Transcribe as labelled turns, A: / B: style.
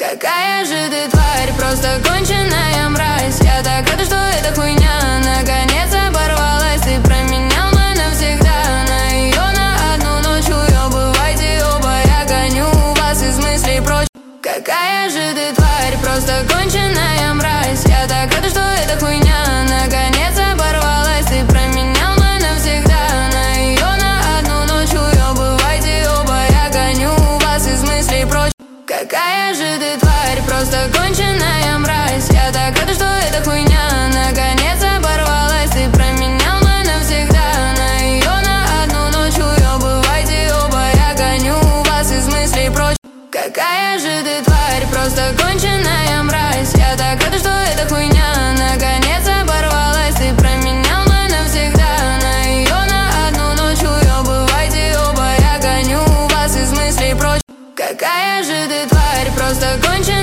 A: Какая же ты тварь, просто конченая мразь. Я так рада, что эта хуйня наконец оборвалась. Ты променял мной навсегда на ее на одну ночь. Уебывайте оба, я гоню вас из мыслей прочь. Какая же ты тварь, просто конченая мразь. Я так рада, что эта хуйня наконец оборвалась. Ты променял мной навсегда на ее на одну ночь. Уебывайте оба, я гоню вас из мыслей прочь. Какая же ты тварь, просто конченая мразь. Я так рада, что эта хуйня наконец оборвалась. Ты променял мной навсегда на ее на одну ночь. Уебывайте оба, я гоню вас из мыслей прочь. Какая же ты тварь, просто конченая мразь. Я так рада, что эта хуйня наконец оборвалась. Ты променял мной навсегда на ее на одну ночь. Уебывайте оба, я гоню вас из мыслей прочь. Какая же ты тварь, просто конченая.